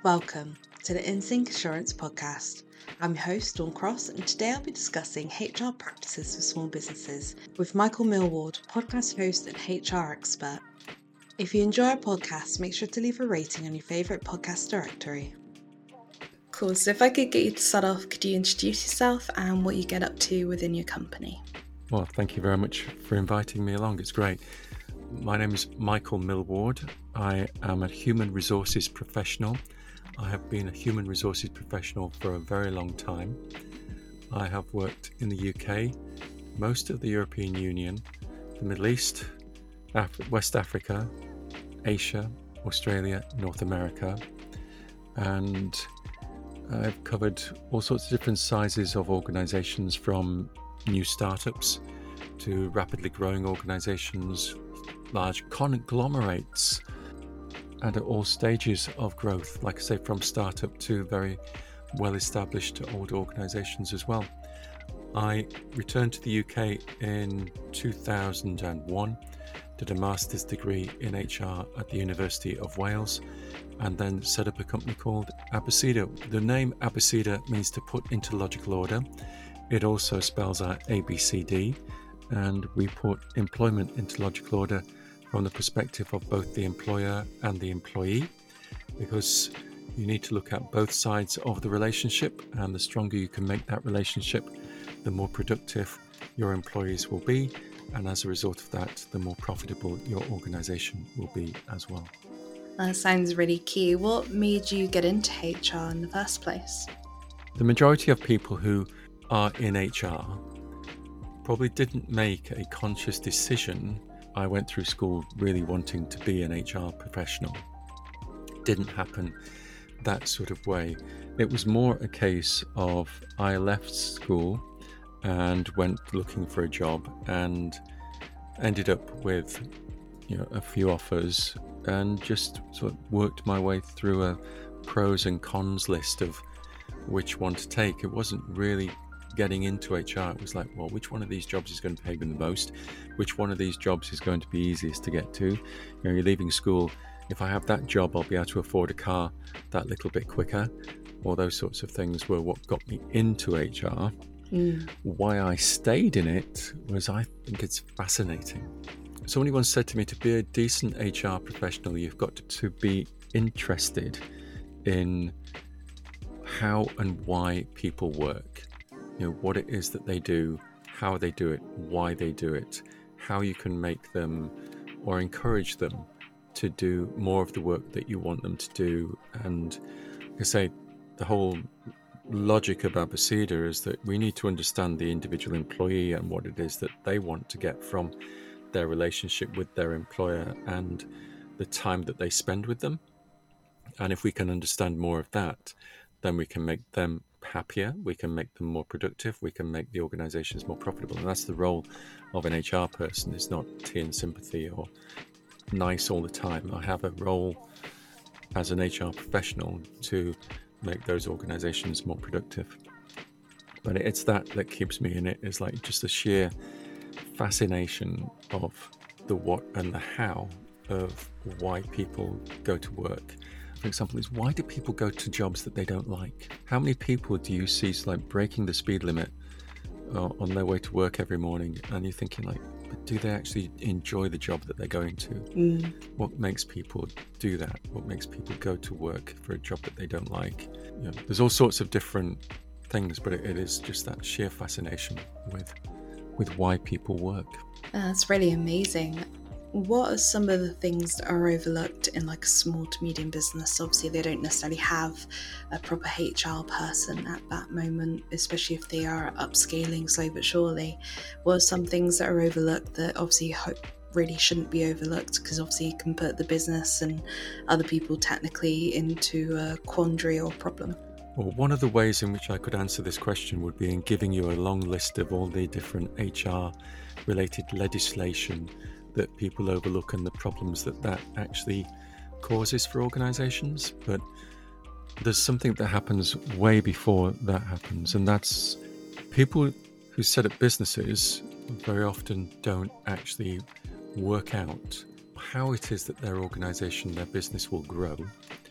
Welcome to the InSync Assurance Podcast. I'm your host, Dawn Cross, and today I'll be discussing HR practices for small businesses with Michael Millward, podcast host and HR expert. If you enjoy our podcast, make sure to leave a rating on your favourite podcast directory. Cool, so if I could get you to start off, could you introduce yourself and what you get up to within your company? Well, thank you very much for inviting me along. It's great. My name is Michael Millward. I am a human resources professional. I have been a human resources professional for a very long time. I have worked in the UK, most of the European Union, the Middle East, West Africa, Asia, Australia, North America, and I've covered all sorts of different sizes of organizations, from new startups to rapidly growing organizations, large conglomerates, and at all stages of growth, like I say, from startup to very well-established old organizations as well. I returned to the UK in 2001, did a master's degree in HR at the University of Wales, and then set up a company called Abeceda. The name Abeceda means to put into logical order. It also spells out ABCD, and we put employment into logical order from the perspective of both the employer and the employee, because you need to look at both sides of the relationship, and the stronger you can make that relationship, the more productive your employees will be, and as a result of that, the more profitable your organization will be as well. That sounds really key. What made you get into HR in the first place? The majority of people who are in HR probably didn't make a conscious decision. I went through school really wanting to be an HR professional. It didn't happen that sort of way. It was more a case of I left school and went looking for a job and ended up with a few offers, and just sort of worked my way through a pros and cons list of which one to take. It wasn't really getting into HR. It was like, well, which one of these jobs is going to pay me the most? Which one of these jobs is going to be easiest to get to? You're leaving school. If I have that job, I'll be able to afford a car that little bit quicker. All those sorts of things were what got me into HR. Why I stayed in it was, I think it's fascinating. Somebody once said to me, to be a decent HR professional, you've got to be interested in how and why people work. What it is that they do, how they do it, why they do it, how you can make them or encourage them to do more of the work that you want them to do. And like I say, the whole logic of Abeceda is that we need to understand the individual employee and what it is that they want to get from their relationship with their employer and the time that they spend with them. And if we can understand more of that, then we can make them happier, we can make them more productive, we can make the organizations more profitable. And that's the role of an HR person. It's not tea and sympathy or nice all the time. I have a role as an HR professional to make those organizations more productive. But it's that keeps me in it, is like just the sheer fascination of the what and the how of why people go to work. For example, is why do people go to jobs that they don't like? How many people do you see breaking the speed limit on their way to work every morning, and you're thinking but do they actually enjoy the job that they're going to? What makes people do that? What makes people go to work for a job that they don't like? There's all sorts of different things, but it is just that sheer fascination with why people work. That's really amazing. What are some of the things that are overlooked in a small to medium business? Obviously, they don't necessarily have a proper HR person at that moment, especially if they are upscaling slow but surely. What are some things that are overlooked that obviously really shouldn't be overlooked, because obviously it can put the business and other people technically into a quandary or problem? Well, one of the ways in which I could answer this question would be in giving you a long list of all the different HR-related legislation that people overlook and the problems that actually causes for organizations. But there's something that happens way before that happens, and that's people who set up businesses very often don't actually work out how it is that their organization, their business will grow.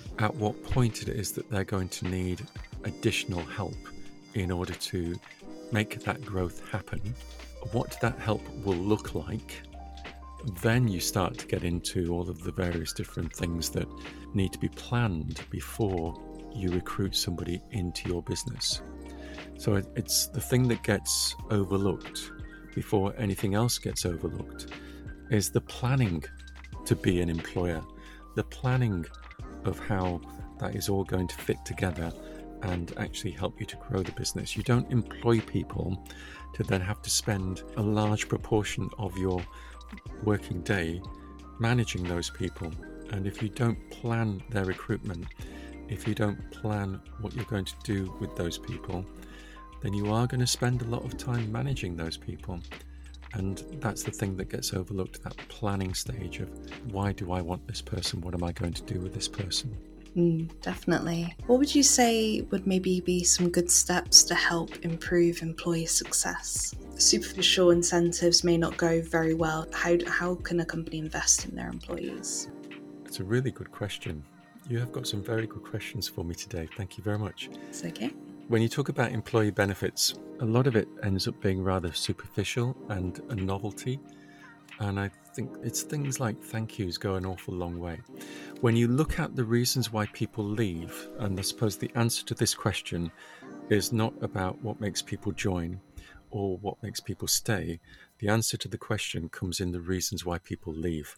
at what point it is that they're going to need additional help in order to make that growth happen, what that help will look like. Then you start to get into all of the various different things that need to be planned before you recruit somebody into your business. So it's the thing that gets overlooked before anything else gets overlooked is the planning to be an employer, the planning of how that is all going to fit together and actually help you to grow the business. You don't employ people to then have to spend a large proportion of your working day managing those people. And if you don't plan their recruitment, if you don't plan what you're going to do with those people, then you are going to spend a lot of time managing those people. And that's the thing that gets overlooked, that planning stage of why do I want this person? What am I going to do with this person? Definitely. What would you say would maybe be some good steps to help improve employee success? Superficial incentives may not go very well. How can a company invest in their employees? It's a really good question. You have got some very good questions for me today. Thank you very much. It's okay. When you talk about employee benefits, a lot of it ends up being rather superficial and a novelty. And I think it's things like thank yous go an awful long way. When you look at the reasons why people leave, and I suppose the answer to this question is not about what makes people join or what makes people stay. The answer to the question comes in the reasons why people leave.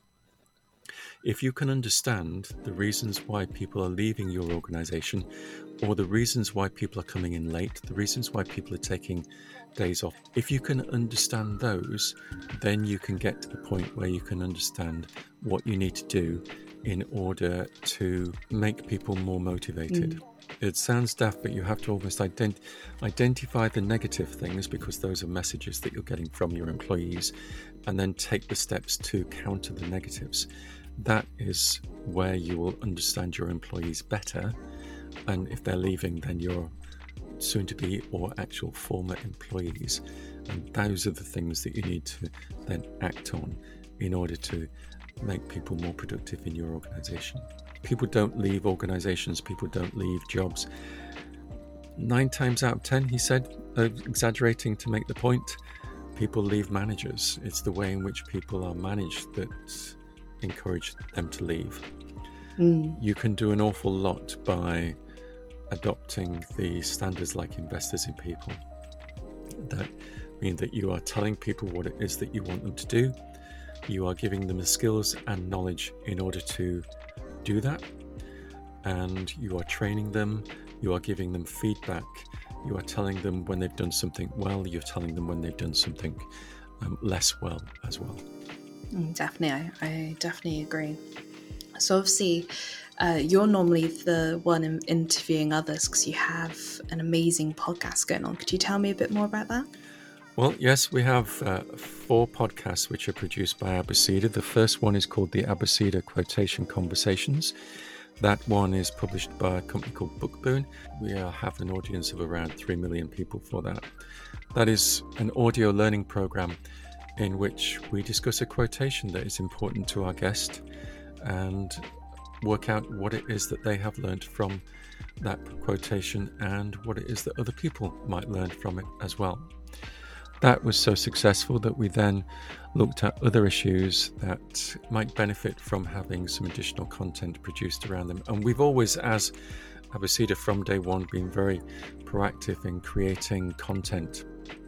If you can understand the reasons why people are leaving your organization, or the reasons why people are coming in late, the reasons why people are taking days off, if you can understand those, then you can get to the point where you can understand what you need to do in order to make people more motivated. It sounds daft, but you have to almost identify the negative things, because those are messages that you're getting from your employees, and then take the steps to counter the negatives. That is where you will understand your employees better. And if they're leaving, then your soon to be or actual former employees. And those are the things that you need to then act on in order to make people more productive in your organization. People don't leave organizations, people don't leave jobs. 9 times out of 10, he said, exaggerating to make the point, people leave managers. It's the way in which people are managed that encourage them to leave. You can do an awful lot by adopting the standards like investors in people. That mean that you are telling people what it is that you want them to do. You are giving them the skills and knowledge in order to do that. And you are training them. You are giving them feedback. You are telling them when they've done something well. You're telling them when they've done something less well as well. Definitely, I definitely agree. So obviously, you're normally the one interviewing others because you have an amazing podcast going on. Could you tell me a bit more about that? Well, yes, we have 4 podcasts which are produced by Abeceda. The first one is called the Abeceda Quotation Conversations. That one is published by a company called Bookboon. We have an audience of around 3 million people for that. That is an audio learning program in which we discuss a quotation that is important to our guest and work out what it is that they have learned from that quotation and what it is that other people might learn from it as well. That was so successful that we then looked at other issues that might benefit from having some additional content produced around them. And we've always, as Abeceda from day one, been very proactive in creating content,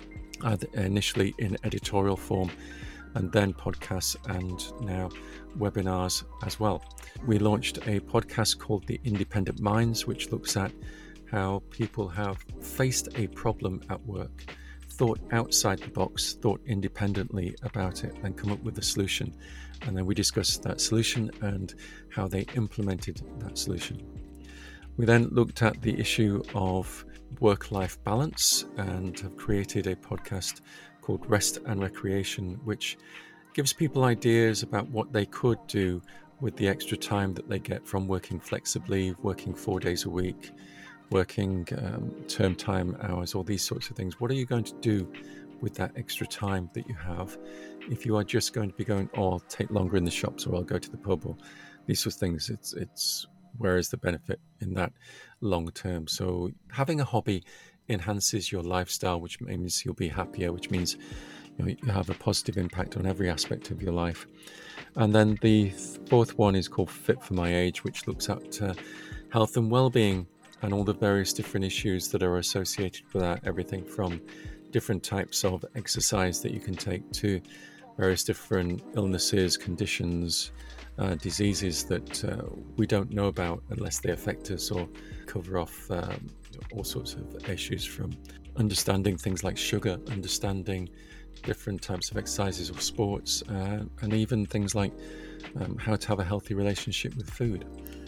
initially in editorial form, and then podcasts, and now webinars as well. We launched a podcast called The Independent Minds, which looks at how people have faced a problem at work, thought outside the box, thought independently about it, and come up with a solution. And then we discussed that solution and how they implemented that solution. We then looked at the issue of work-life balance and have created a podcast called Rest and Recreation, which gives people ideas about what they could do with the extra time that they get from working flexibly, working 4 days a week, working term time hours, all these sorts of things. What are you going to do with that extra time that you have if you are just going to be going, oh, I'll take longer in the shops, or I'll go to the pub, or these sorts of things? It's where is the benefit in that long term? So having a hobby enhances your lifestyle, which means you'll be happier, which means you have a positive impact on every aspect of your life. And then the fourth one is called Fit for My Age, which looks at health and well-being and all the various different issues that are associated with that, everything from different types of exercise that you can take to various different illnesses, conditions, diseases that we don't know about unless they affect us, or cover off all sorts of issues, from understanding things like sugar, understanding different types of exercises or sports, and even things like how to have a healthy relationship with food.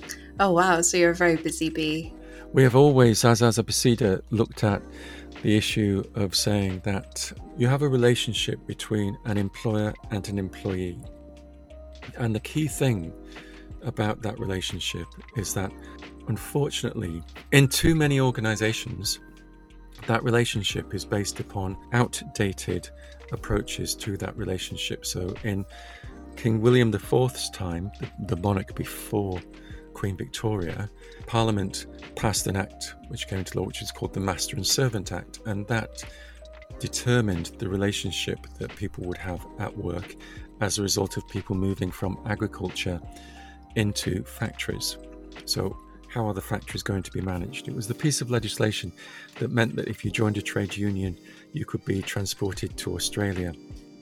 Oh wow, so you're a very busy bee. We have always, as Abeceda, looked at the issue of saying that you have a relationship between an employer and an employee. And the key thing about that relationship is that, unfortunately, in too many organizations, that relationship is based upon outdated approaches to that relationship. So in King William IV's time, the monarch before Queen Victoria, Parliament passed an act which came into law, which is called the Master and Servant Act, and that determined the relationship that people would have at work as a result of people moving from agriculture into factories. So how are the factories going to be managed? It was the piece of legislation that meant that if you joined a trade union, you could be transported to Australia.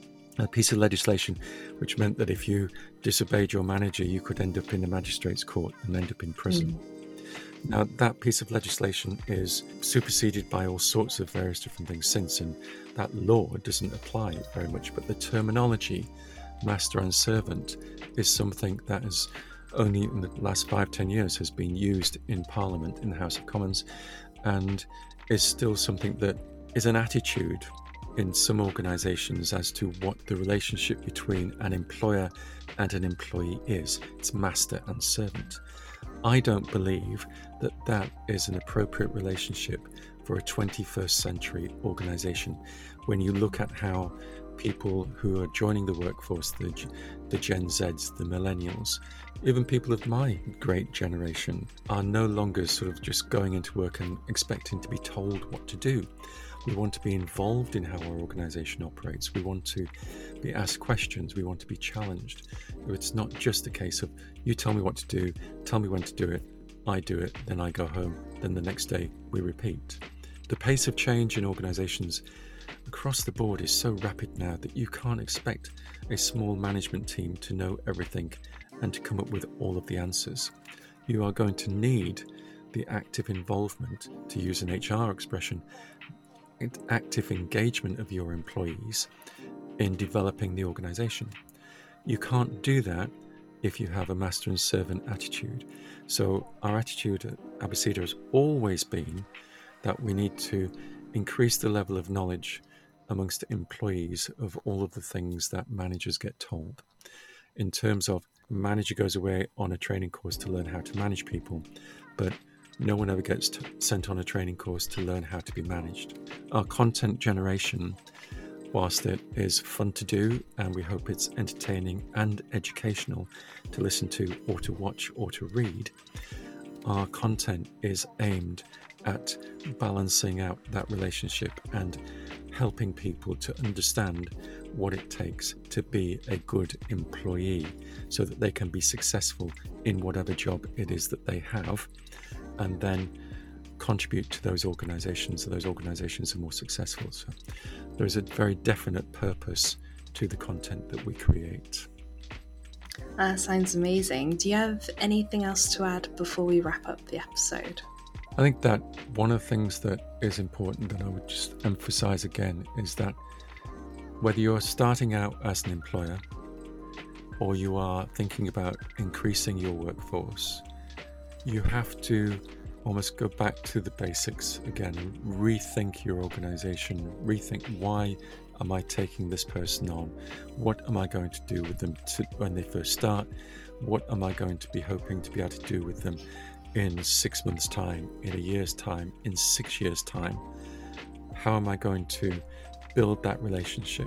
A piece of legislation which meant that if you disobeyed your manager, you could end up in the magistrate's court and end up in prison. Now, that piece of legislation is superseded by all sorts of various different things since, and that law doesn't apply very much. But the terminology, master and servant, is something that has only in the last 5-10 years has been used in Parliament, in the House of Commons, and is still something that is an attitude in some organisations as to what the relationship between an employer and an employee is. It's master and servant. I don't believe that that is an appropriate relationship for a 21st century organisation. When you look at how people who are joining the workforce, the Gen Zs, the millennials, even people of my great generation, are no longer sort of just going into work and expecting to be told what to do. We want to be involved in how our organisation operates. We want to be asked questions. We want to be challenged. It's not just a case of, you tell me what to do, tell me when to do it, I do it, then I go home, then the next day we repeat. The pace of change in organisations across the board is so rapid now that you can't expect a small management team to know everything and to come up with all of the answers. You are going to need the active involvement, to use an HR expression, active engagement of your employees in developing the organisation. You can't do that if you have a master and servant attitude. So our attitude at Abeceda has always been that we need to increase the level of knowledge amongst employees of all of the things that managers get told. In terms of, a manager goes away on a training course to learn how to manage people, but no one ever gets sent on a training course to learn how to be managed. Our content generation, whilst it is fun to do, and we hope it's entertaining and educational to listen to or to watch or to read, our content is aimed at balancing out that relationship and helping people to understand what it takes to be a good employee so that they can be successful in whatever job it is that they have, and then contribute to those organisations so those organisations are more successful. So there is a very definite purpose to the content that we create. That sounds amazing. Do you have anything else to add before we wrap up the episode? I think that one of the things that is important that I would just emphasise again is that whether you're starting out as an employer or you are thinking about increasing your workforce, you have to almost go back to the basics again and rethink your organisation, rethink, why am I taking this person on? What am I going to do with them when they first start? What am I going to be hoping to be able to do with them in 6 months' time, in a year's time, in 6 years' time? How am I going to build that relationship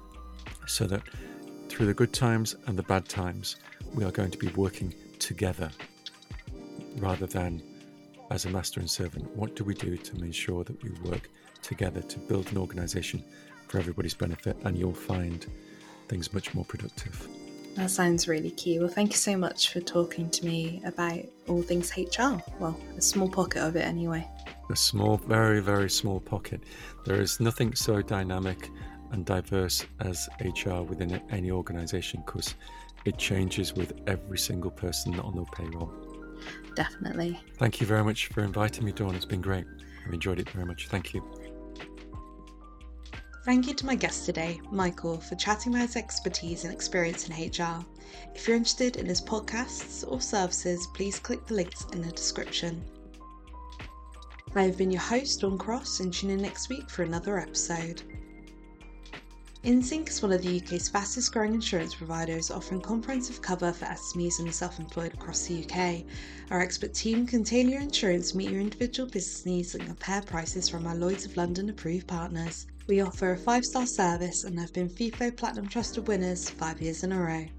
so that through the good times and the bad times, we are going to be working together? rather than as a master and servant. What do we do to ensure that we work together to build an organisation for everybody's benefit? And you'll find things much more productive. That sounds really key. Well, thank you so much for talking to me about all things HR. Well, a small pocket of it anyway. A small, very, very small pocket. There is nothing so dynamic and diverse as HR within any organisation, because it changes with every single person on the payroll. Definitely. Thank you very much for inviting me, Dawn. It's been great. I've enjoyed it very much. Thank you. Thank you to my guest today, Michael, for chatting about his expertise and experience in HR. If you're interested in his podcasts or services, please click the links in the description. I have been your host, Dawn Cross, and tune in next week for another episode. InSync is one of the UK's fastest growing insurance providers, offering comprehensive cover for SMEs and the self-employed across the UK. Our expert team can tailor your insurance to meet your individual business needs and compare prices from our Lloyd's of London approved partners. We offer a 5-star service and have been FIFO Platinum Trusted winners 5 years in a row.